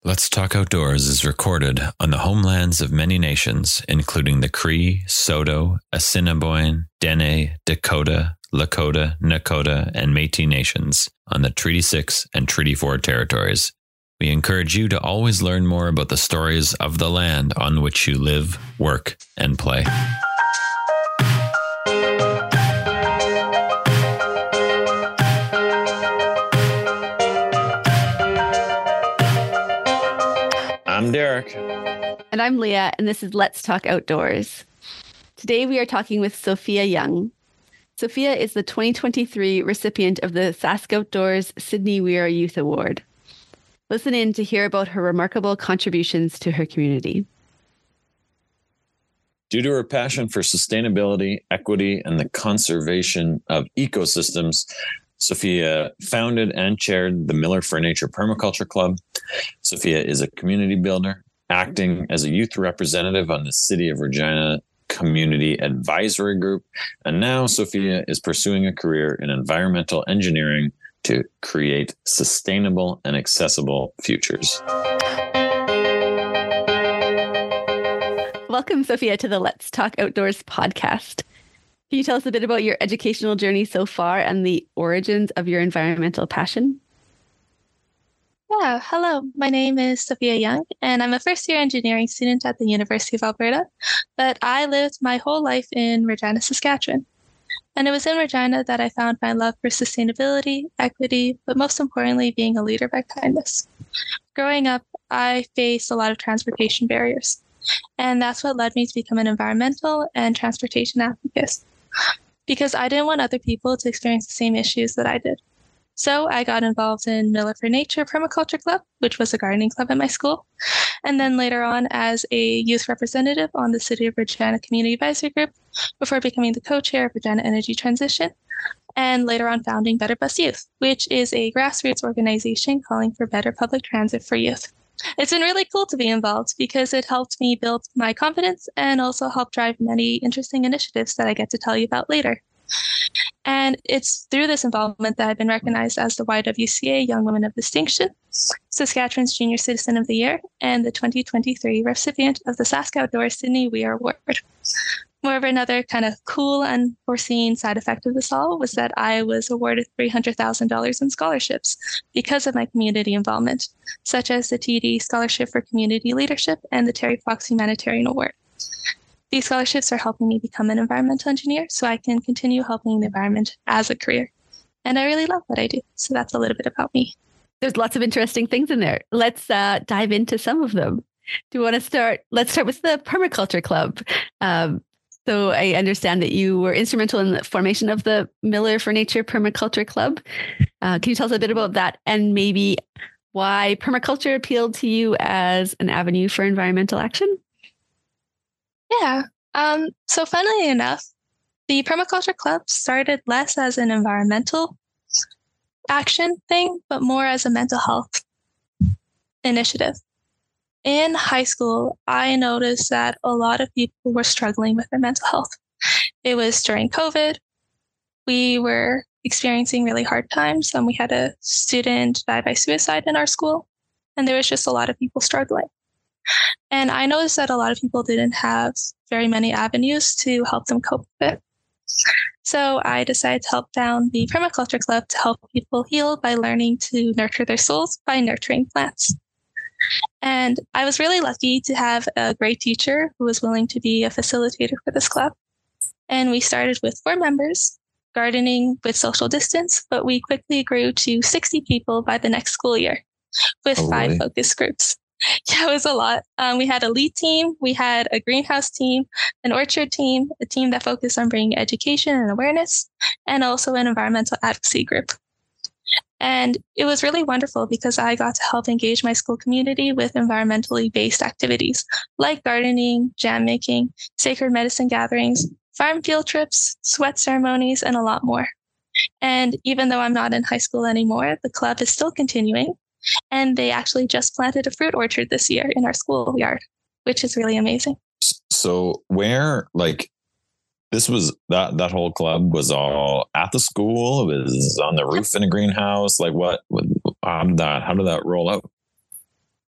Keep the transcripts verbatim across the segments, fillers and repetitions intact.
Let's Talk Outdoors is recorded on the homelands of many nations, including the Cree, Saulteaux, Assiniboine, Dene, Dakota, Lakota, Nakota, and Métis nations on the Treaty six and Treaty four territories. We encourage you to always learn more about the stories of the land on which you live, work, and play. I'm Derek. And I'm Leah, and this is Let's Talk Outdoors. Today we are talking with Sophia Young. Sophia is the twenty twenty-three recipient of the Sask Outdoors Sydney We Are Youth Award. Listen in to hear about her remarkable contributions to her community. Due to her passion for sustainability, equity, and the conservation of ecosystems, Sophia founded and chaired the Miller for Nature Permaculture Club. Sophia is a community builder, acting as a youth representative on the City of Regina Community Advisory Group. And now Sophia is pursuing a career in environmental engineering to create sustainable and accessible futures. Welcome, Sophia, to the Let's Talk Outdoors podcast. Can you tell us a bit about your educational journey so far and the origins of your environmental passion? Yeah, hello. My name is Sophia Young, and I'm a first-year engineering student at the University of Alberta, but I lived my whole life in Regina, Saskatchewan. And it was in Regina that I found my love for sustainability, equity, but most importantly, being a leader by kindness. Growing up, I faced a lot of transportation barriers, and that's what led me to become an environmental and transportation advocate, because I didn't want other people to experience the same issues that I did. So I got involved in Miller for Nature Permaculture Club, which was a gardening club at my school. And then later on as a youth representative on the City of Regina Community Advisory Group, before becoming the co-chair of Regina Energy Transition, and later on founding Better Bus Youth, which is a grassroots organization calling for better public transit for youth. It's been really cool to be involved because it helped me build my confidence and also helped drive many interesting initiatives that I get to tell you about later. And it's through this involvement that I've been recognized as the Y W C A Young Woman of Distinction, Saskatchewan's Junior Citizen of the Year, and the twenty twenty-three recipient of the Sask Outdoors Sydney We Are Award. Moreover, another kind of cool, unforeseen side effect of this all was that I was awarded three hundred thousand dollars in scholarships because of my community involvement, such as the T D Scholarship for Community Leadership and the Terry Fox Humanitarian Award. These scholarships are helping me become an environmental engineer so I can continue helping the environment as a career. And I really love what I do. So that's a little bit about me. There's lots of interesting things in there. Let's uh, dive into some of them. Do you want to start? Let's start with the Permaculture Club. Um, so I understand that you were instrumental in the formation of the Miller for Nature Permaculture Club. Uh, can you tell us a bit about that and maybe why permaculture appealed to you as an avenue for environmental action? Yeah. Um, so funnily enough, the Permaculture Club started less as an environmental action thing, but more as a mental health initiative. In high school, I noticed that a lot of people were struggling with their mental health. It was during COVID. We were experiencing really hard times, and we had a student die by suicide in our school, and there was just a lot of people struggling. And I noticed that a lot of people didn't have very many avenues to help them cope with it. So I decided to help found the Permaculture Club to help people heal by learning to nurture their souls by nurturing plants. And I was really lucky to have a great teacher who was willing to be a facilitator for this club. And we started with four members, gardening with social distance, but we quickly grew to sixty people by the next school year with oh, five really? focus groups. Yeah, it was a lot. Um, we had a lead team, we had a greenhouse team, an orchard team, a team that focused on bringing education and awareness, and also an environmental advocacy group. And it was really wonderful because I got to help engage my school community with environmentally based activities like gardening, jam making, sacred medicine gatherings, farm field trips, sweat ceremonies, and a lot more. And even though I'm not in high school anymore, the club is still continuing. And they actually just planted a fruit orchard this year in our schoolyard, which is really amazing. So where, like, this was, that that whole club was all at the school, it was on the roof in a greenhouse. Like what, how did that, how did that roll out?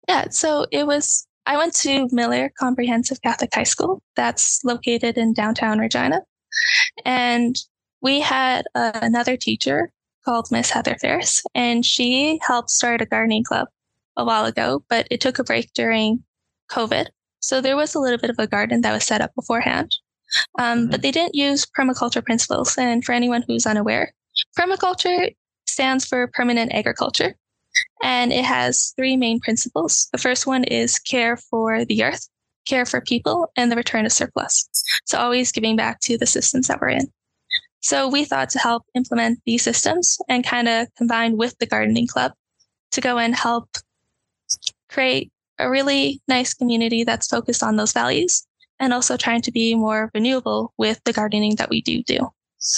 Yeah, so it was, I went to Miller Comprehensive Catholic High School. That's located in downtown Regina. And we had uh, another teacher called Miss Heather Ferris, and she helped start a gardening club a while ago, but it took a break during COVID. So there was a little bit of a garden that was set up beforehand. Um, mm-hmm. But they didn't use permaculture principles. And for anyone who's unaware, permaculture stands for permanent agriculture. And it has three main principles. The first one is care for the earth, care for people, and the return of surplus. So always giving back to the systems that we're in. So we thought to help implement these systems and kind of combine with the gardening club to go and help create a really nice community that's focused on those values and also trying to be more renewable with the gardening that we do do.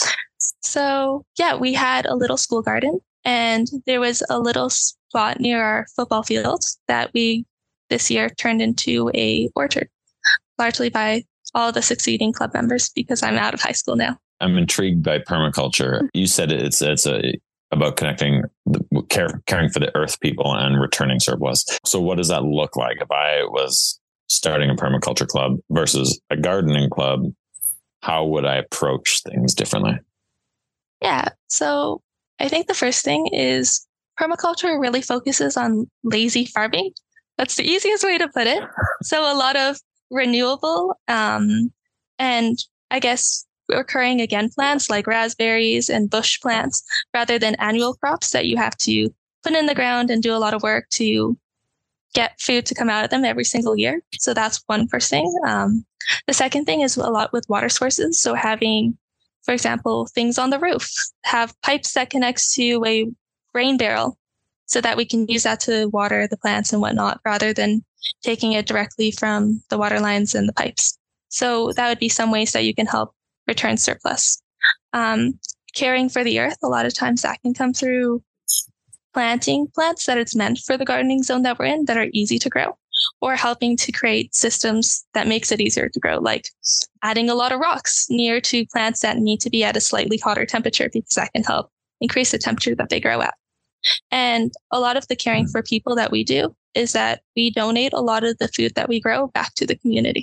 So yeah, we had a little school garden, and there was a little spot near our football field that we this year turned into a orchard, largely by all the succeeding club members because I'm out of high school now. I'm intrigued by permaculture. You said it's it's a about connecting, the, care, caring for the earth people and returning surplus. So what does that look like if I was starting a permaculture club versus a gardening club? How would I approach things differently? Yeah. So I think the first thing is permaculture really focuses on lazy farming. That's the easiest way to put it. So a lot of renewable um, and I guess recurring again plants like raspberries and bush plants rather than annual crops that you have to put in the ground and do a lot of work to get food to come out of them every single year. So that's one first thing. Um, the second thing is a lot with water sources. So having, for example, things on the roof, have pipes that connects to a rain barrel so that we can use that to water the plants and whatnot rather than taking it directly from the water lines and the pipes. So that would be some ways that you can help return surplus. Um, caring for the earth, a lot of times that can come through planting plants that it's meant for the gardening zone that we're in that are easy to grow, or helping to create systems that makes it easier to grow, like adding a lot of rocks near to plants that need to be at a slightly hotter temperature because that can help increase the temperature that they grow at. And a lot of the caring for people that we do is that we donate a lot of the food that we grow back to the community.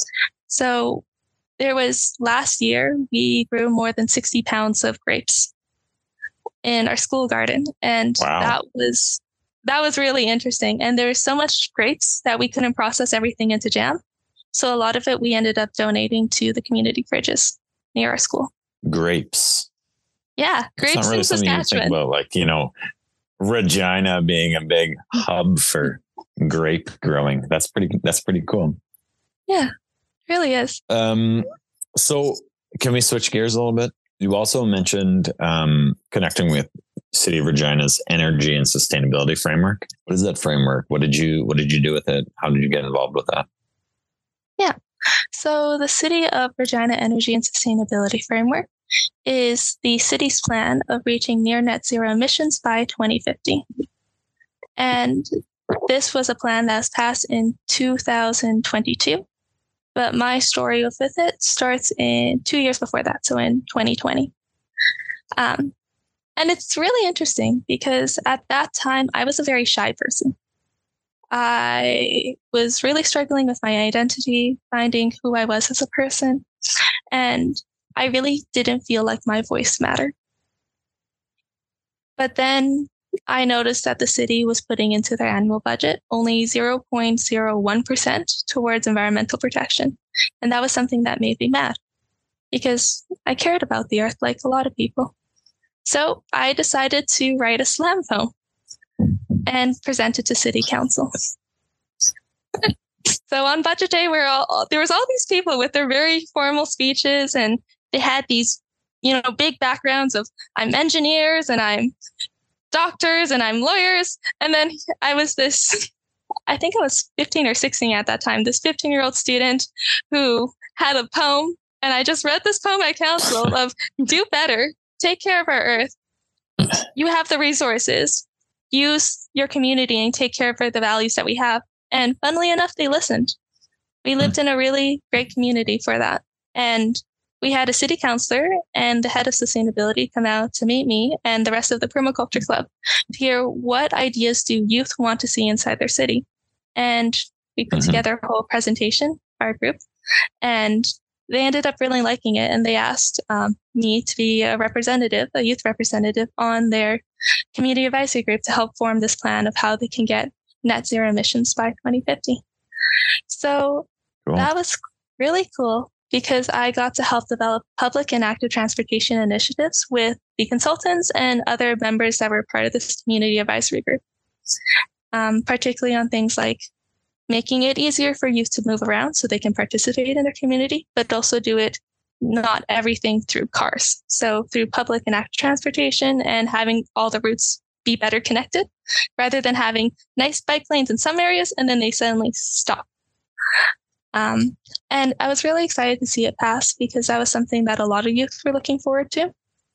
So there was last year, we grew more than sixty pounds of grapes in our school garden. And wow. that was that was really interesting. And there was so much grapes that we couldn't process everything into jam. So a lot of it we ended up donating to the community fridges near our school. Grapes. Yeah, grapes. It's not really something you think about, like, you know, Regina being a big hub for grape growing. That's pretty that's pretty cool. Yeah. Really is. Um, so can we switch gears a little bit? You also mentioned um, connecting with City of Regina's energy and sustainability framework. What is that framework? What did you What did you do with it? How did you get involved with that? Yeah. So the City of Regina Energy and Sustainability Framework is the city's plan of reaching near net zero emissions by twenty fifty. And this was a plan that was passed in two thousand twenty-two. But my story with it starts in two years before that, so in twenty twenty. Um, and it's really interesting because at that time, I was a very shy person. I was really struggling with my identity, finding who I was as a person, and I really didn't feel like my voice mattered. But then I noticed that the city was putting into their annual budget only zero point zero one percent towards environmental protection. And that was something that made me mad because I cared about the earth like a lot of people. So I decided to write a slam poem and present it to city council. So on budget day, we're all, there was all these people with their very formal speeches, and they had these, you know, big backgrounds of I'm engineers and I'm doctors and I'm lawyers. And then I was this, I think I was fifteen or sixteen at that time, this fifteen year old student who had a poem. And I just read this poem at council of do better, take care of our earth. You have the resources, use your community and take care of the values that we have. And funnily enough, they listened. We lived in a really great community for that. And we had a city councilor and the head of sustainability come out to meet me and the rest of the permaculture club to hear what ideas do youth want to see inside their city. And we put mm-hmm. together a whole presentation, our group, and they ended up really liking it. And they asked um, me to be a representative, a youth representative on their community advisory group to help form this plan of how they can get net zero emissions by twenty fifty. So cool. That was really cool because I got to help develop public and active transportation initiatives with the consultants and other members that were part of this community advisory group, um, particularly on things like making it easier for youth to move around so they can participate in their community, but also do it not everything through cars. So through public and active transportation and having all the routes be better connected rather than having nice bike lanes in some areas and then they suddenly stop. Um, and I was really excited to see it pass because that was something that a lot of youth were looking forward to.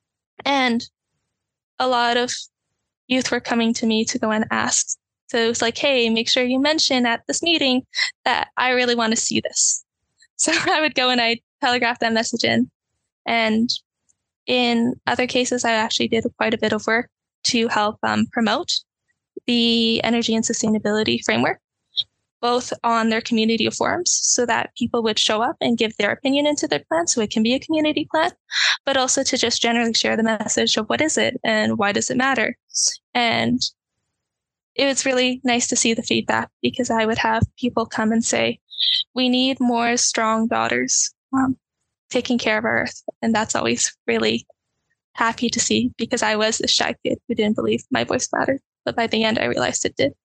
And a lot of youth were coming to me to go and ask. So it was like, hey, make sure you mention at this meeting that I really want to see this. So I would go and I telegraph that message in. And in other cases, I actually did quite a bit of work to help um, promote the energy and sustainability framework, both on their community forums so that people would show up and give their opinion into their plan so it can be a community plan, but also to just generally share the message of what is it and why does it matter. And it was really nice to see the feedback because I would have people come and say, we need more strong daughters um, taking care of our earth. And that's always really happy to see because I was a shy kid who didn't believe my voice mattered. But by the end, I realized it did.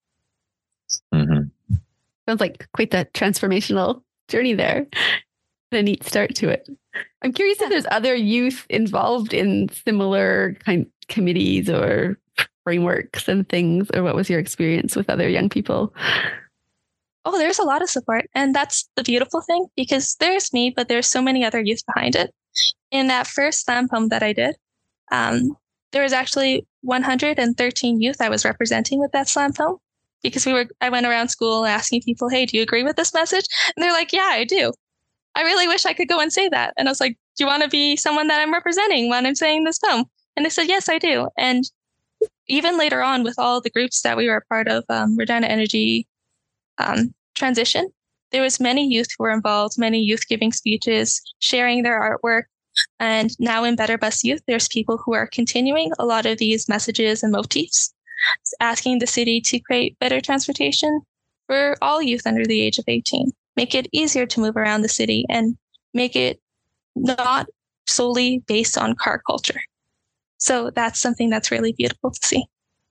Mm-hmm. Sounds like quite the transformational journey there. A neat start to it. I'm curious yeah. if there's other youth involved in similar kind committees or frameworks and things, or what was your experience with other young people? Oh, there's a lot of support. And that's the beautiful thing because there's me, but there's so many other youth behind it. In that first slam poem that I did, um, there was actually one hundred thirteen youth I was representing with that slam poem. Because we were, I went around school asking people, hey, do you agree with this message? And they're like, yeah, I do. I really wish I could go and say that. And I was like, do you want to be someone that I'm representing when I'm saying this poem? And they said, yes, I do. And even later on with all the groups that we were a part of, um, Regina Energy um, Transition, there was many youth who were involved, many youth giving speeches, sharing their artwork. And now in Better Bus Youth, there's people who are continuing a lot of these messages and motifs, asking the city to create better transportation for all youth under the age of eighteen, make it easier to move around the city and make it not solely based on car culture. So that's something that's really beautiful to see.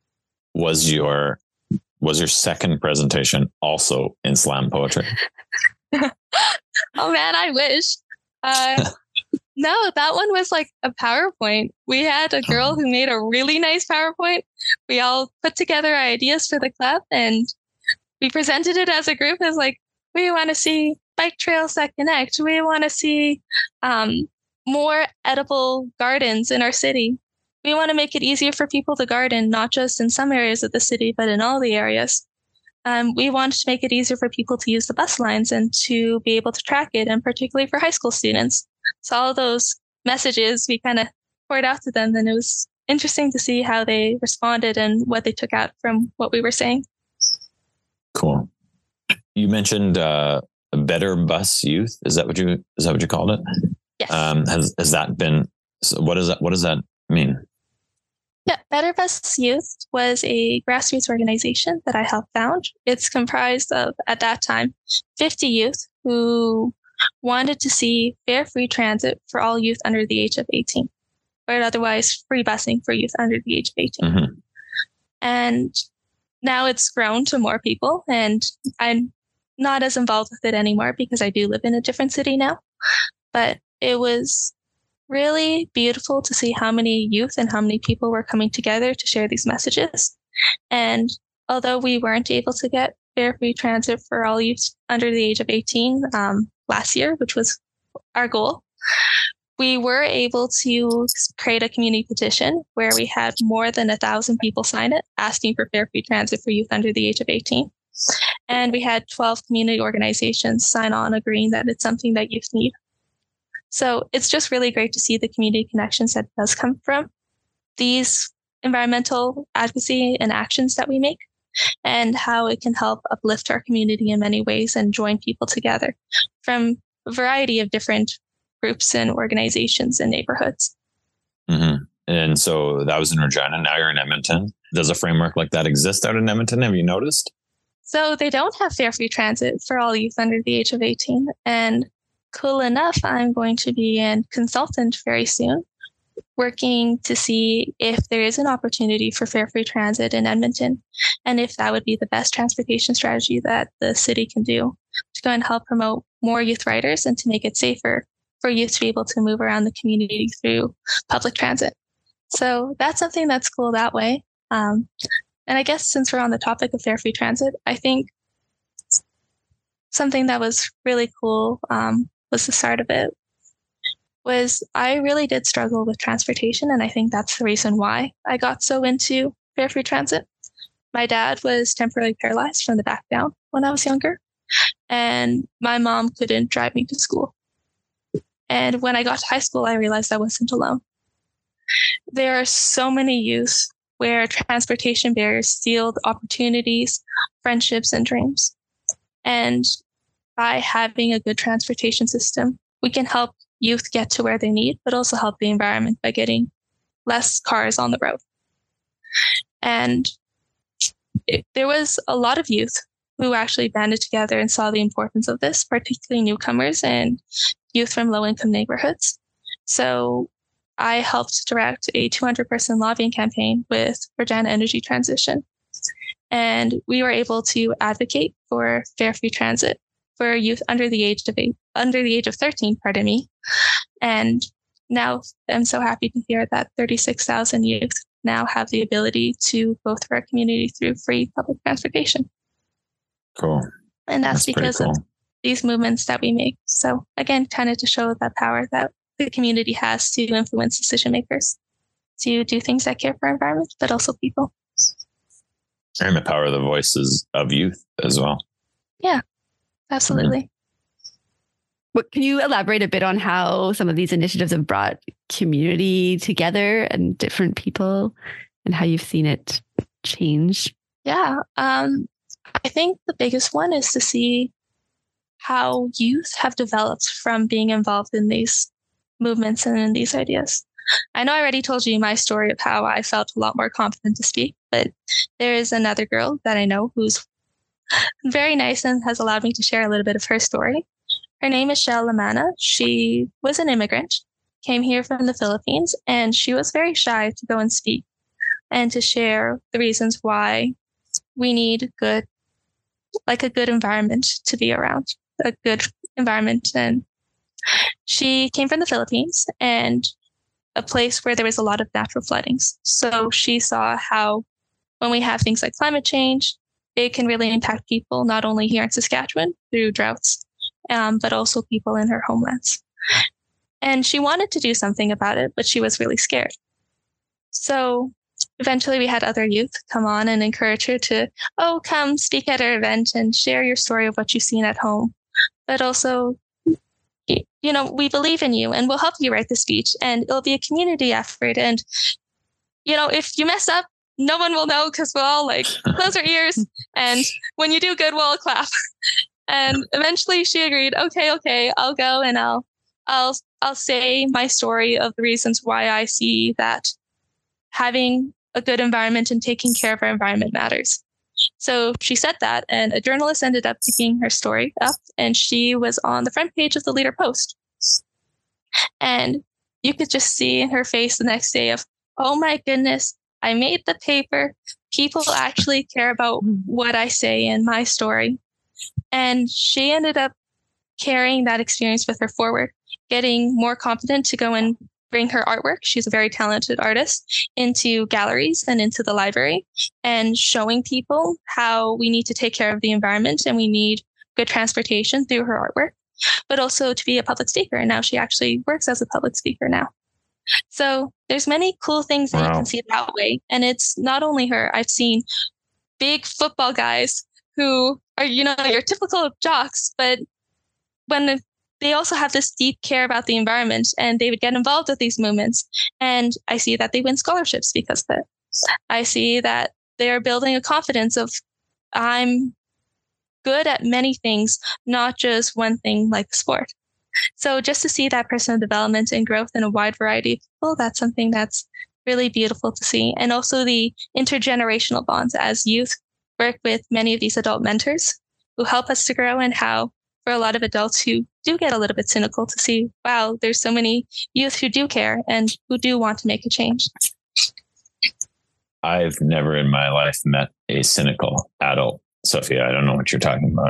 Was your was your second presentation also in slam poetry? Oh man, I wish. Uh, no, that one was like a PowerPoint. We had a girl who made a really nice PowerPoint. We all put together ideas for the club and we presented it as a group as like, we want to see bike trails that connect. We want to see um, more edible gardens in our city. We want to make it easier for people to garden, not just in some areas of the city, but in all the areas. Um, we wanted to make it easier for people to use the bus lines and to be able to track it, and particularly for high school students. So all of those messages, we kind of poured out to them, and it was interesting to see how they responded and what they took out from what we were saying. Cool. You mentioned uh, Better Bus Youth. Is that what you is that what you called it? Yes. Um, has has that been? So what does that What does that mean? Yeah, Better Bus Youth was a grassroots organization that I helped found. It's comprised of, at that time, fifty youth who wanted to see fare free transit for all youth under the age of eighteen, or otherwise free busing for youth under the age of eighteen. Mm-hmm. And now it's grown to more people, and I'm not as involved with it anymore because I do live in a different city now. But it was really beautiful to see how many youth and how many people were coming together to share these messages. And although we weren't able to get fare-free transit for all youth under the age of eighteen um, last year, which was our goal, we were able to create a community petition where we had more than a thousand people sign it, asking for fare-free transit for youth under the age of eighteen. And we had twelve community organizations sign on agreeing that it's something that youth need. So it's just really great to see the community connections that does come from these environmental advocacy and actions that we make. and how it can help uplift our community in many ways and join people together from a variety of different groups and organizations and neighborhoods. Mm-hmm. And so that was in Regina. Now you're in Edmonton. Does a framework like that exist out in Edmonton? Have you noticed? So they don't have fare free transit for all youth under the age of eighteen. And cool enough, I'm going to be a consultant very soon, working to see if there is an opportunity for fare free transit in Edmonton, and if that would be the best transportation strategy that the city can do to go and help promote more youth riders and to make it safer for youth to be able to move around the community through public transit. So that's something that's cool that way. Um, and I guess since we're on the topic of fare free transit, I think something that was really cool um, was the start of it was I really did struggle with transportation. And I think that's the reason why I got so into fare free transit. My dad was temporarily paralyzed from the back down when I was younger, and my mom couldn't drive me to school. And when I got to high school, I realized I wasn't alone. There are so many youth where transportation barriers steal opportunities, friendships, and dreams. And by having a good transportation system, we can help youth get to where they need, but also help the environment by getting less cars on the road. And it, there was a lot of youth who actually banded together and saw the importance of this, particularly newcomers and youth from low-income neighborhoods. So I helped direct a two hundred person lobbying campaign with Regina Energy Transition. And we were able to advocate for fare-free transit for youth under the age of eight, under the age of thirteen, pardon me. And now I'm so happy to hear that thirty-six thousand youth now have the ability to go through our community through free public transportation. Cool. And that's, that's because cool. of these movements that we make. So again, kind of to show that power that the community has to influence decision makers to do things that care for our environment, but also people. And the power of the voices of youth as well. Yeah, absolutely. Mm-hmm. What, can you elaborate a bit on how some of these initiatives have brought community together and different people and how you've seen it change? Yeah, um, I think the biggest one is to see how youth have developed from being involved in these movements and in these ideas. I know I already told you my story of how I felt a lot more confident to speak, but there is another girl that I know who's very nice and has allowed me to share a little bit of her story. Her name is Shell Lamana. She was an immigrant, came here from the Philippines, and she was very shy to go and speak and to share the reasons why we need good, like a good environment to be around, a good environment. And she came from the Philippines and a place where there was a lot of natural floodings. So she saw how when we have things like climate change, it can really impact people, not only here in Saskatchewan through droughts, um, but also people in her homelands. And she wanted to do something about it, but she was really scared. So eventually we had other youth come on and encourage her to, oh, come speak at our event and share your story of what you've seen at home. But also, you know, we believe in you and we'll help you write the speech, and it'll be a community effort. And, you know, if you mess up, no one will know because we'll all like close our ears. And when you do good, we'll all clap. And eventually she agreed, okay, okay, I'll go and I'll, I'll, I'll say my story of the reasons why I see that having a good environment and taking care of our environment matters. So she said that, and a journalist ended up picking her story up, and she was on the front page of the Leader Post. And you could just see in her face the next day of, oh my goodness, I made the paper. People actually care about what I say in my story. And she ended up carrying that experience with her forward, getting more confident to go and bring her artwork. She's a very talented artist, into galleries and into the library, and showing people how we need to take care of the environment and we need good transportation through her artwork, but also to be a public speaker. And now she actually works as a public speaker now. So there's many cool things that wow. you can see that way. And it's not only her. I've seen big football guys who are, you know, your typical jocks, but when they also have this deep care about the environment, and they would get involved with these movements. And I see that they win scholarships because of it. I see that they're building a confidence of, I'm good at many things, not just one thing like sport. So just to see that personal development and growth in a wide variety of people, that's something that's really beautiful to see. And also the intergenerational bonds as youth work with many of these adult mentors who help us to grow, and how for a lot of adults who do get a little bit cynical to see, wow, there's so many youth who do care and who do want to make a change. I've never in my life met a cynical adult, Sophia. I don't know what you're talking about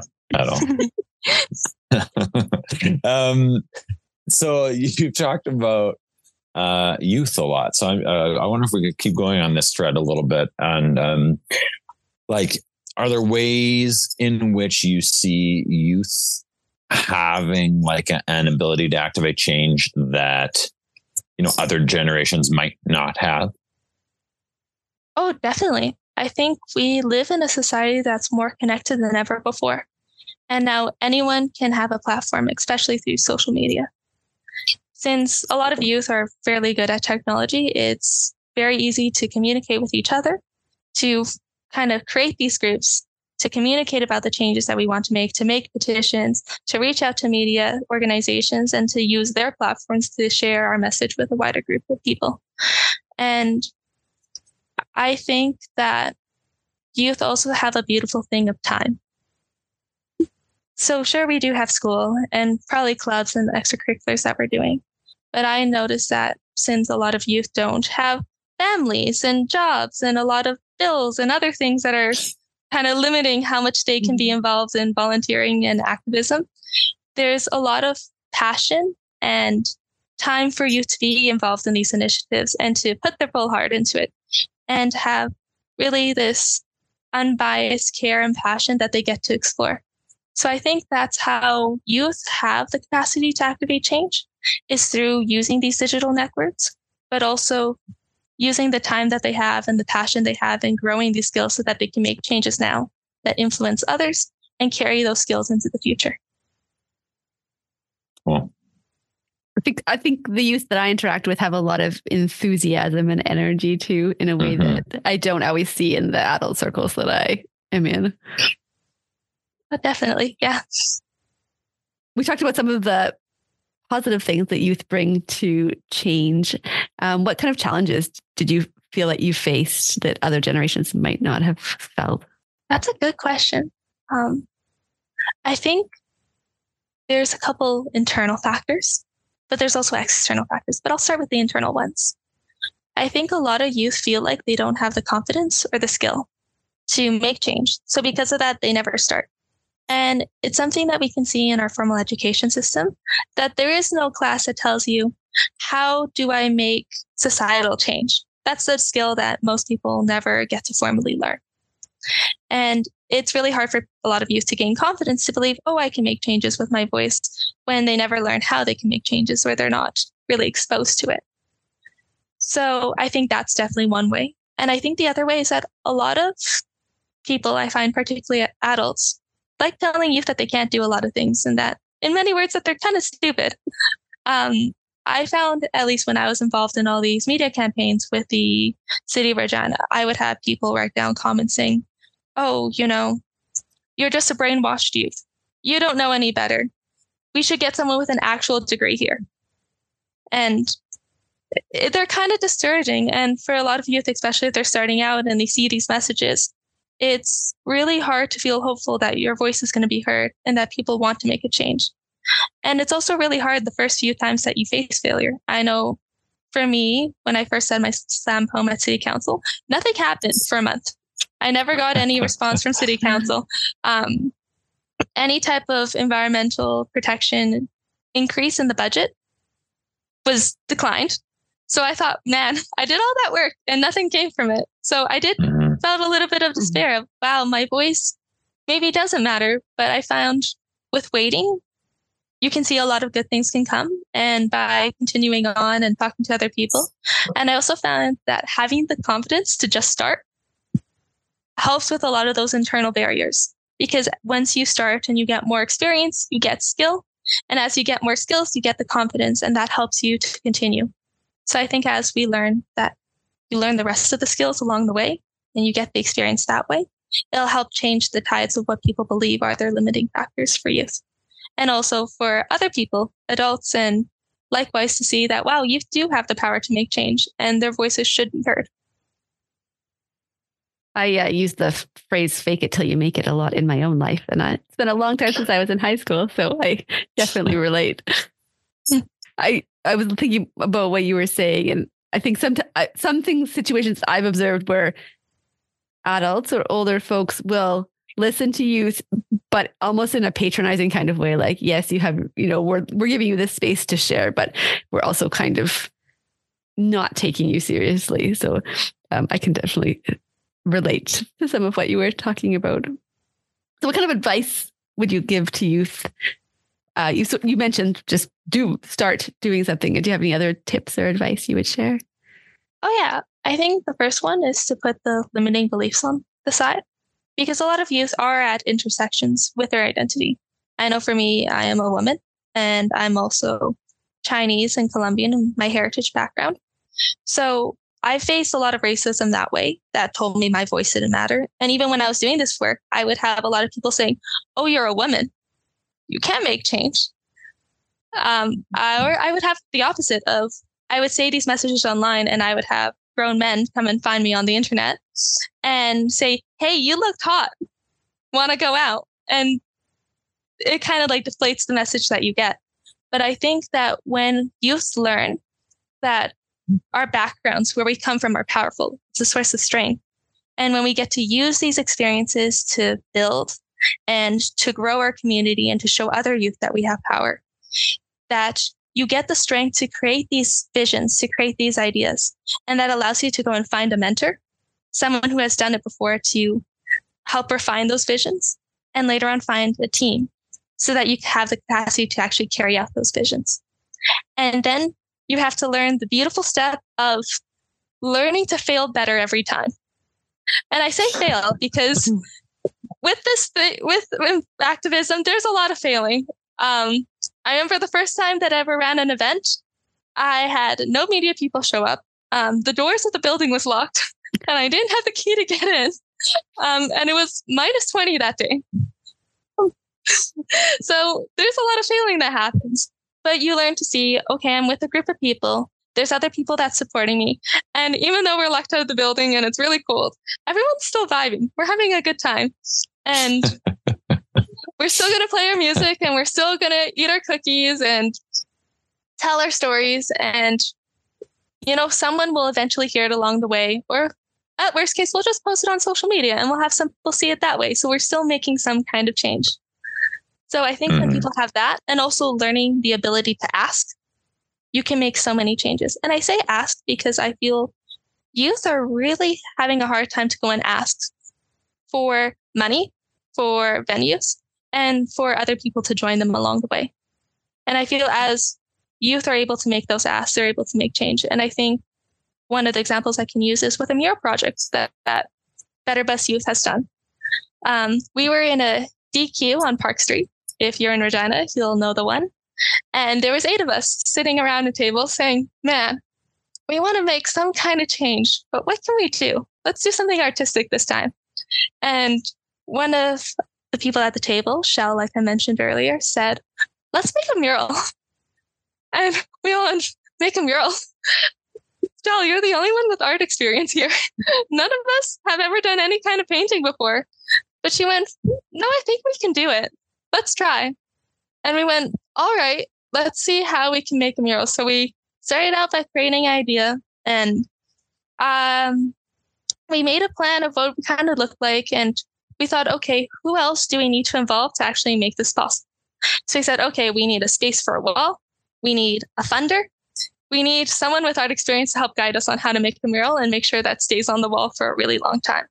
at all. um, so you've talked about uh, youth a lot. So I, uh, I wonder if we could keep going on this thread a little bit. And um, like, are there ways in which you see youth having like a, an ability to activate change that, you know, other generations might not have? Oh, definitely. I think we live in a society that's more connected than ever before. And now anyone can have a platform, especially through social media. Since a lot of youth are fairly good at technology, it's very easy to communicate with each other, to kind of create these groups, to communicate about the changes that we want to make, to make petitions, to reach out to media organizations, and to use their platforms to share our message with a wider group of people. And I think that youth also have a beautiful thing of time. So sure, we do have school and probably clubs and extracurriculars that we're doing. But I noticed that since a lot of youth don't have families and jobs and a lot of bills and other things that are kind of limiting how much they can be involved in volunteering and activism, there's a lot of passion and time for youth to be involved in these initiatives and to put their full heart into it and have really this unbiased care and passion that they get to explore. So I think that's how youth have the capacity to activate change, is through using these digital networks, but also using the time that they have and the passion they have in growing these skills so that they can make changes now that influence others and carry those skills into the future. Cool. I think I think the youth that I interact with have a lot of enthusiasm and energy too, in a way mm-hmm. that I don't always see in the adult circles that I am in. But definitely, yeah. We talked about some of the positive things that youth bring to change. Um, what kind of challenges did you feel like you faced that other generations might not have felt? That's a good question. Um, I think there's a couple internal factors, but there's also external factors. But I'll start with the internal ones. I think a lot of youth feel like they don't have the confidence or the skill to make change. So because of that, they never start. And it's something that we can see in our formal education system, that there is no class that tells you, how do I make societal change? That's a skill that most people never get to formally learn. And it's really hard for a lot of youth to gain confidence to believe, oh, I can make changes with my voice, when they never learn how they can make changes or they're not really exposed to it. So I think that's definitely one way. And I think the other way is that a lot of people, I find particularly adults, like telling youth that they can't do a lot of things, and that in many words that they're kind of stupid. Um, I found, at least when I was involved in all these media campaigns with the city of Regina, I would have people write down comments saying, oh, you know, you're just a brainwashed youth. You don't know any better. We should get someone with an actual degree here. And they're kind of discouraging. And for a lot of youth, especially if they're starting out and they see these messages, it's really hard to feel hopeful that your voice is going to be heard and that people want to make a change. And it's also really hard the first few times that you face failure. I know for me, when I first said my slam poem at City Council, nothing happened for a month. I never got any response from City Council. Um, any type of environmental protection increase in the budget was declined. So I thought, man, I did all that work and nothing came from it. So I did felt a little bit of despair of, wow, my voice maybe doesn't matter. But I found with waiting, you can see a lot of good things can come. And by continuing on and talking to other people. And I also found that having the confidence to just start helps with a lot of those internal barriers. Because once you start and you get more experience, you get skill. And as you get more skills, you get the confidence, and that helps you to continue. So I think as we learn that, you learn the rest of the skills along the way, and you get the experience that way, it'll help change the tides of what people believe are their limiting factors for youth. And also for other people, adults, and likewise to see that, wow, youth do have the power to make change and their voices should be heard. I uh, use the f- phrase fake it till you make it a lot in my own life. And I, it's been a long time since I was in high school, so I definitely relate. I, I was thinking about what you were saying, and I think some, some things, situations I've observed where adults or older folks will listen to youth, but almost in a patronizing kind of way. Like, yes, you have, you know, we're, we're giving you this space to share, but we're also kind of not taking you seriously. So um, I can definitely relate to some of what you were talking about. So what kind of advice would you give to youth? Uh, you you mentioned just do start doing something. Do you have any other tips or advice you would share? Oh, yeah. I think the first one is to put the limiting beliefs on the side, because a lot of youth are at intersections with their identity. I know for me, I am a woman, and I'm also Chinese and Colombian in my heritage background. So I faced a lot of racism that way that told me my voice didn't matter. And even when I was doing this work, I would have a lot of people saying, oh, you're a woman. You can't make change. Um, I, or I would have the opposite of, I would say these messages online and I would have grown men come and find me on the internet and say, hey, you looked hot. Want to go out? And it kind of like deflates the message that you get. But I think that when youth learn that our backgrounds, where we come from, are powerful, it's a source of strength. And when we get to use these experiences to build and to grow our community and to show other youth that we have power, that you get the strength to create these visions, to create these ideas. And that allows you to go and find a mentor, someone who has done it before, to help refine those visions, and later on find a team so that you have the capacity to actually carry out those visions. And then you have to learn the beautiful step of learning to fail better every time. And I say fail because with this, th- with, with activism, there's a lot of failing. Um, I remember the first time that I ever ran an event, I had no media people show up. Um, the doors of the building was locked and I didn't have the key to get in. Um, and it was minus twenty that day. So there's a lot of failing that happens. But you learn to see, okay, I'm with a group of people. There's other people that's supporting me. And even though we're locked out of the building and it's really cold, everyone's still vibing. We're having a good time. And we're still going to play our music and we're still going to eat our cookies and tell our stories. And, you know, someone will eventually hear it along the way. Or at worst case, we'll just post it on social media and we'll have some people see it that way. So we're still making some kind of change. So I think mm-hmm. when people have that, and also learning the ability to ask, you can make so many changes. And I say ask because I feel youth are really having a hard time to go and ask for money, for venues, and for other people to join them along the way. And I feel as youth are able to make those asks, they're able to make change. And I think one of the examples I can use is with a mural project that, that Better Bus Youth has done. Um, we were in a D Q on Park Street. If you're in Regina, you'll know the one. And there was eight of us sitting around a table saying, man, we want to make some kind of change, but what can we do? Let's do something artistic this time. And one of the people at the table, Shell, like I mentioned earlier, said, let's make a mural. And we all went, make a mural. Shell, you're the only one with art experience here. None of us have ever done any kind of painting before. But she went, no, I think we can do it. Let's try. And we went, all right, let's see how we can make a mural. So we started out by creating an idea, and um, we made a plan of what it kind of looked like. And we thought, okay, who else do we need to involve to actually make this possible? So we said, okay, we need a space for a wall. We need a funder. We need someone with art experience to help guide us on how to make a mural and make sure that stays on the wall for a really long time.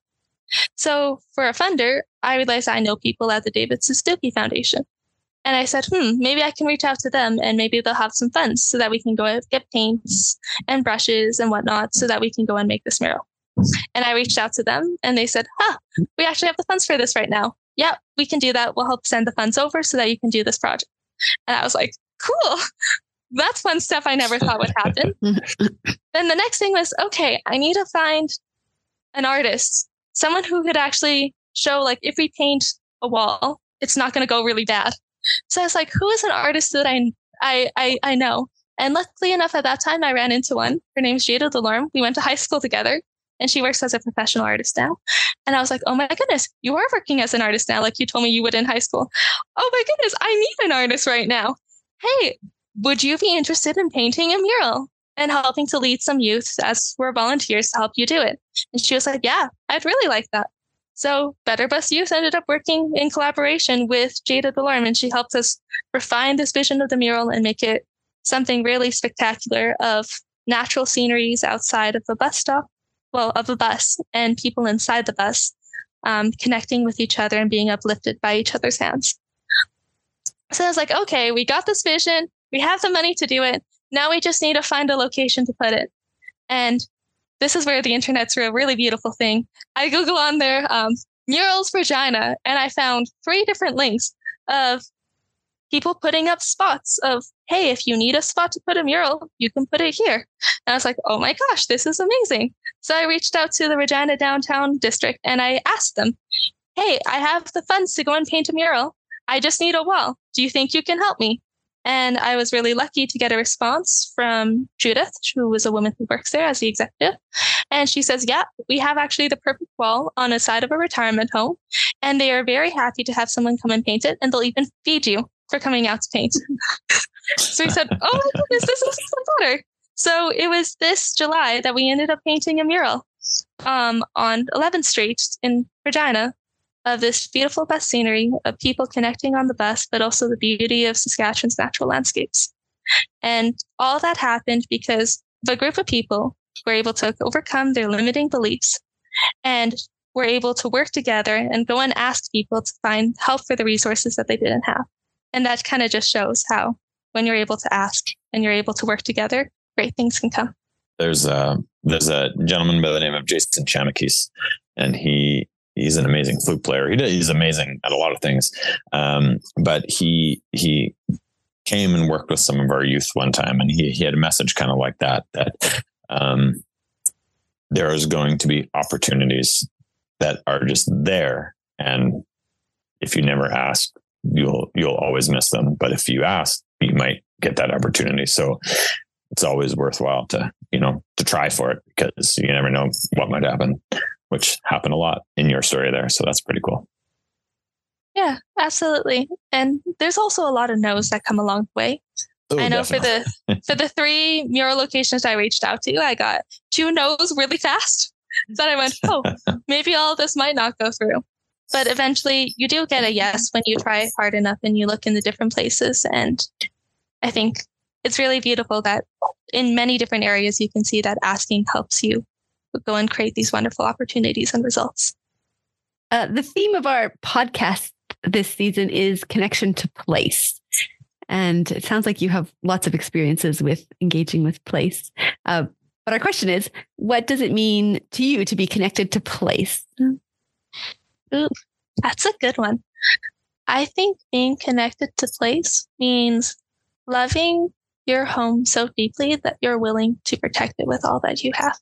So for a funder, I realized I know people at the David Suzuki Foundation. And I said, hmm, maybe I can reach out to them and maybe they'll have some funds so that we can go and get paints and brushes and whatnot so that we can go and make this mural. And I reached out to them and they said, huh, we actually have the funds for this right now. Yeah, we can do that. We'll help send the funds over so that you can do this project. And I was like, cool. That's fun stuff I never thought would happen. Then the next thing was, okay, I need to find an artist someone who could actually show, like, if we paint a wall, it's not going to go really bad. So I was like, who is an artist that I, I, I, I know? And luckily enough, at that time, I ran into one. Her name's Jada Delorme. We went to high school together, and she works as a professional artist now. And I was like, oh my goodness, you are working as an artist now, like you told me you would in high school. Oh my goodness, I need an artist right now. Hey, would you be interested in painting a mural and helping to lead some youth as we're volunteers to help you do it? And she was like, yeah, I'd really like that. So Better Bus Youth ended up working in collaboration with Jada Delorme, and she helped us refine this vision of the mural and make it something really spectacular of natural sceneries outside of the bus stop, well, of a bus, and people inside the bus um, connecting with each other and being uplifted by each other's hands. So I was like, okay, we got this vision. We have the money to do it. Now we just need to find a location to put it. And this is where the internet's a really beautiful thing. I Google on there, um, murals Regina, and I found three different links of people putting up spots of, hey, if you need a spot to put a mural, you can put it here. And I was like, oh my gosh, this is amazing. So I reached out to the Regina Downtown District and I asked them, hey, I have the funds to go and paint a mural. I just need a wall. Do you think you can help me? And I was really lucky to get a response from Judith, who was a woman who works there as the executive. And she says, yeah, we have actually the perfect wall on the side of a retirement home. And they are very happy to have someone come and paint it. And they'll even feed you for coming out to paint. So we said, oh my goodness, this is so better. So it was this July that we ended up painting a mural um, on eleventh Street in Regina of this beautiful bus scenery of people connecting on the bus, but also the beauty of Saskatchewan's natural landscapes. And all that happened because the group of people were able to overcome their limiting beliefs and were able to work together and go and ask people to find help for the resources that they didn't have. And that kind of just shows how when you're able to ask and you're able to work together, great things can come. There's a, there's a gentleman by the name of Jason Chamakis, and he He's an amazing flute player. He he's amazing at a lot of things. Um, but he he came and worked with some of our youth one time, and he he had a message kind of like that, that um, there is going to be opportunities that are just there. And if you never ask, you'll you'll always miss them. But if you ask, you might get that opportunity. So it's always worthwhile to, you know, to try for it, because you never know what might happen, which happened a lot in your story there. So that's pretty cool. Yeah, absolutely. And there's also a lot of no's that come along the way. Oh, I know definitely. for the for the three mural locations I reached out to, I got two no's really fast. So I went, oh, maybe all of this might not go through. But eventually you do get a yes when you try hard enough and you look in the different places. And I think it's really beautiful that in many different areas you can see that asking helps you go and create these wonderful opportunities and results. Uh, the theme of our podcast this season is connection to place. And it sounds like you have lots of experiences with engaging with place. Uh, but our question is, what does it mean to you to be connected to place? Ooh, that's a good one. I think being connected to place means loving your home so deeply that you're willing to protect it with all that you have.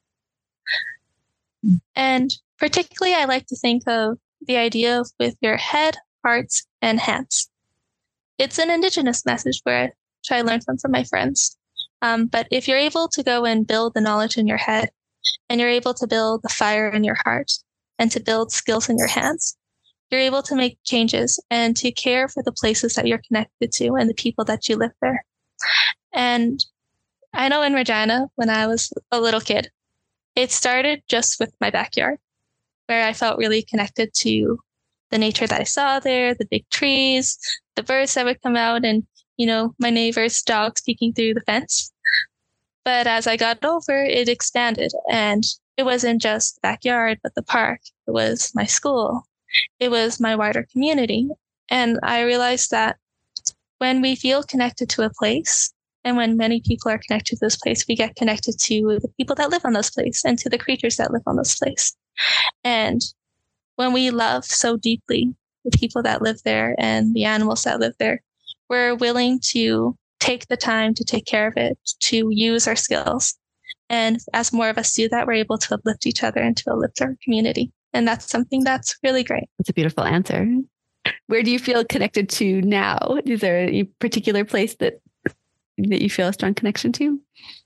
And particularly, I like to think of the idea of with your head, hearts, and hands. It's an Indigenous message where which I learned from from my friends. Um, but if you're able to go and build the knowledge in your head, and you're able to build the fire in your heart, and to build skills in your hands, you're able to make changes and to care for the places that you're connected to and the people that you live there. And I know in Regina, when I was a little kid, it started just with my backyard, where I felt really connected to the nature that I saw there, the big trees, the birds that would come out, and, you know, my neighbor's dogs peeking through the fence. But as I got older, it expanded, and it wasn't just the backyard, but the park. It was my school. It was my wider community. And I realized that when we feel connected to a place, and when many people are connected to this place, we get connected to the people that live on this place and to the creatures that live on this place. And when we love so deeply the people that live there and the animals that live there, we're willing to take the time to take care of it, to use our skills. And as more of us do that, we're able to uplift each other and to uplift our community. And that's something that's really great. That's a beautiful answer. Where do you feel connected to now? Is there a particular place that that you feel a strong connection to?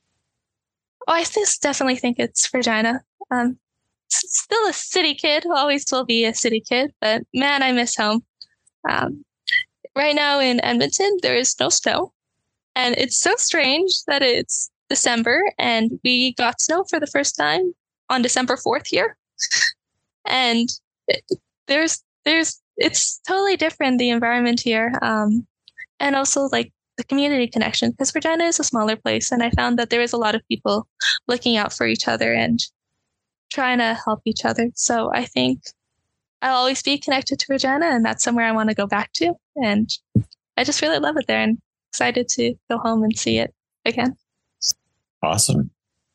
Oh, I just definitely think it's Regina. Um, still a city kid, always will be a city kid, but man, I miss home. Um, right now in Edmonton, there is no snow. And it's so strange that it's December and we got snow for the first time on December fourth here. And it, there's, there's, it's totally different, the environment here. Um, and also like the community connection, because Regina is a smaller place. And I found that there is a lot of people looking out for each other and trying to help each other. So I think I'll always be connected to Regina, and that's somewhere I want to go back to. And I just really love it there and excited to go home and see it again. Awesome.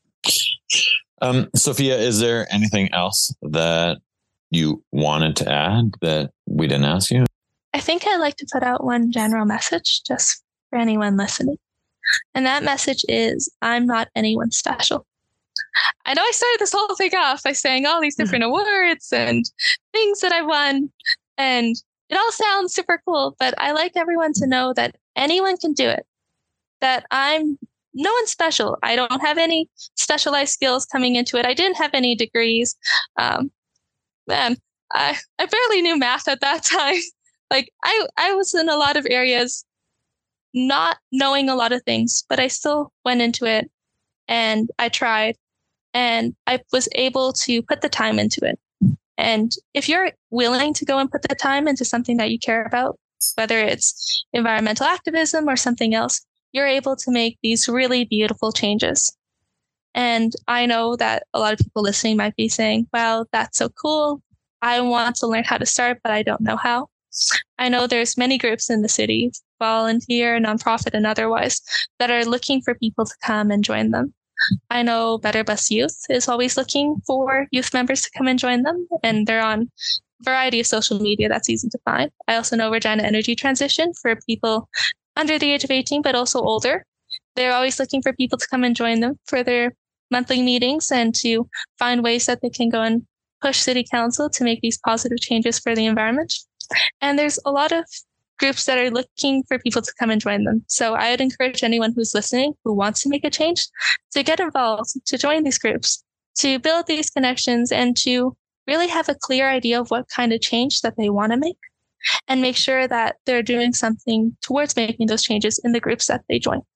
Um, Sophia, is there anything else that you wanted to add that we didn't ask you? I think I'd like to put out one general message just for anyone listening. And that message is, I'm not anyone special. I know I started this whole thing off by saying all these different awards and things that I won, and it all sounds super cool, but I like everyone to know that anyone can do it, that I'm no one special. I don't have any specialized skills coming into it. I didn't have any degrees. Um, man, I, I barely knew math at that time. Like I, I was in a lot of areas not knowing a lot of things, but I still went into it and I tried and I was able to put the time into it. And if you're willing to go and put the time into something that you care about, whether it's environmental activism or something else, you're able to make these really beautiful changes. And I know that a lot of people listening might be saying, wow, that's so cool. I want to learn how to start, but I don't know how. I know there's many groups in the city, volunteer, nonprofit, and otherwise, that are looking for people to come and join them. I know Better Bus Youth is always looking for youth members to come and join them, and they're on a variety of social media that's easy to find. I also know Regina Energy Transition for people under the age of eighteen, but also older. They're always looking for people to come and join them for their monthly meetings and to find ways that they can go and push City Council to make these positive changes for the environment. And there's a lot of groups that are looking for people to come and join them. So I would encourage anyone who's listening who wants to make a change to get involved, to join these groups, to build these connections, and to really have a clear idea of what kind of change that they want to make, and make sure that they're doing something towards making those changes in the groups that they join.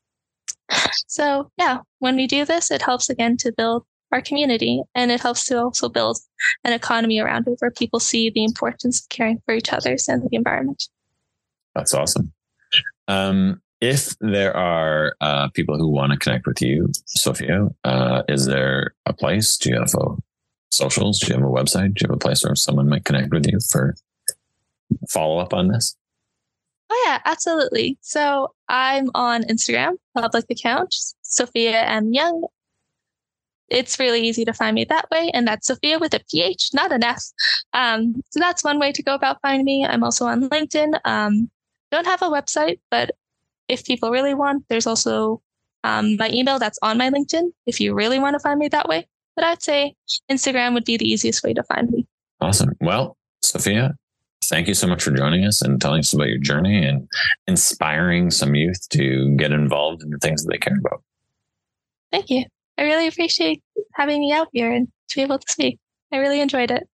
So yeah, when we do this, it helps again to build our community, and it helps to also build an economy around it where people see the importance of caring for each other and the environment. That's awesome. Um, if there are uh, people who want to connect with you, Sophia, uh, is there a place? Do you have a socials? Do you have a website? Do you have a place where someone might connect with you for follow up on this? Oh yeah, absolutely. So I'm on Instagram, public account, Sophia M. Young. It's really easy to find me that way. And that's Sophia with a P H, not an F. Um, so that's one way to go about finding me. I'm also on LinkedIn. Um, don't have a website, but if people really want, there's also um, my email that's on my LinkedIn if you really want to find me that way. But I'd say Instagram would be the easiest way to find me. Awesome. Well, Sophia, thank you so much for joining us and telling us about your journey and inspiring some youth to get involved in the things that they care about. Thank you. I really appreciate having me out here and to be able to speak. I really enjoyed it.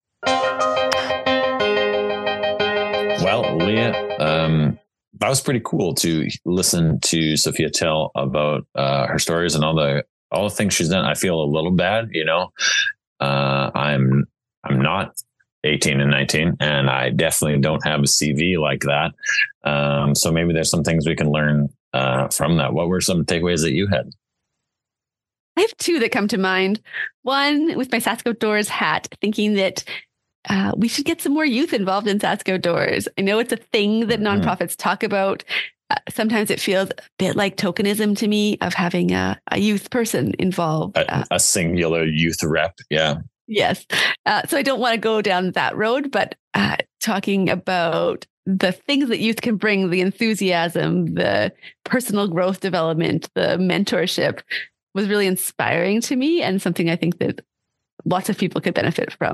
Well, Leah, um, that was pretty cool to listen to Sophia tell about uh, her stories and all the all the things she's done. I feel a little bad, you know. Uh, I'm I'm not eighteen and nineteen, and I definitely don't have a C V like that. Um, so maybe there's some things we can learn uh, from that. What were some takeaways that you had? I have two that come to mind. One, with my Sask Outdoors hat, thinking that uh, we should get some more youth involved in Sask Outdoors. I know it's a thing that mm-hmm. nonprofits talk about. Uh, sometimes it feels a bit like tokenism to me of having a, a youth person involved. A, uh, a singular youth rep. Yeah. Yes. Uh, so I don't want to go down that road, but uh, talking about the things that youth can bring, the enthusiasm, the personal growth development, the mentorship, was really inspiring to me, and something I think that lots of people could benefit from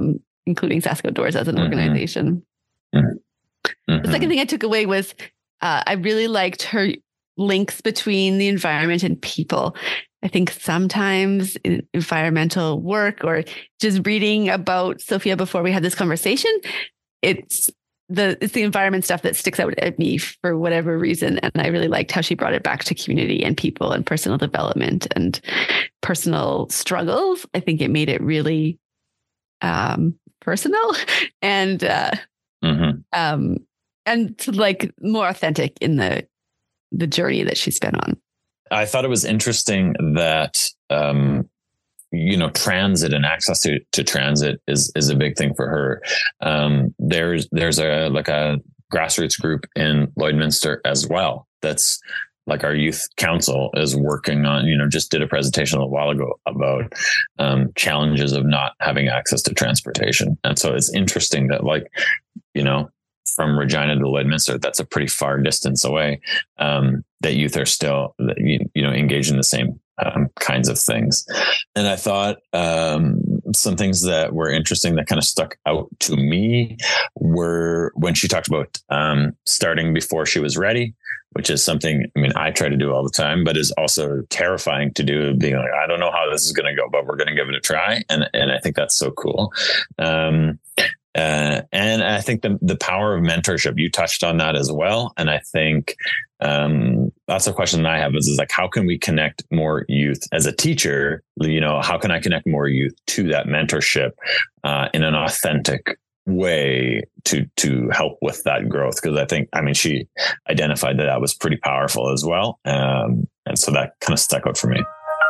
including Sask Outdoors as an Mm-hmm. organization. Mm-hmm. The second thing I took away was uh, I really liked her links between the environment and people. I think sometimes in environmental work or just reading about Sophia before we had this conversation, it's the it's the environment stuff that sticks out at me for whatever reason. And I really liked how she brought it back to community and people and personal development and personal struggles. I think it made it really um, personal and uh, mm-hmm. um, and like more authentic in the the journey that she's been on. I thought it was interesting that, um, you know, transit and access to, to transit is, is a big thing for her. Um, there's, there's a, like a grassroots group in Lloydminster as well. That's like our youth council is working on, you know, just did a presentation a while ago about, um, challenges of not having access to transportation. And so it's interesting that, like, you know, from Regina to Lloydminster, that's a pretty far distance away. Um, that youth are still, you, you know, engaged in the same um, kinds of things. And I thought um, some things that were interesting that kind of stuck out to me were when she talked about um, starting before she was ready, which is something, I mean, I try to do all the time, but is also terrifying to do, being like, I don't know how this is going to go, but we're going to give it a try. And, and I think that's so cool. Um, Uh, and I think the the power of mentorship, you touched on that as well. And I think um, that's a question that I have is, is like, how can we connect more youth as a teacher? You know, how can I connect more youth to that mentorship uh, in an authentic way to to help with that growth? Because I think, I mean, she identified that that was pretty powerful as well. Um, and so that kind of stuck out for me.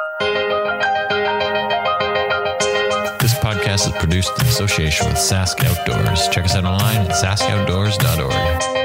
This podcast is produced in association with Sask Outdoors. Check us out online at sask outdoors dot org.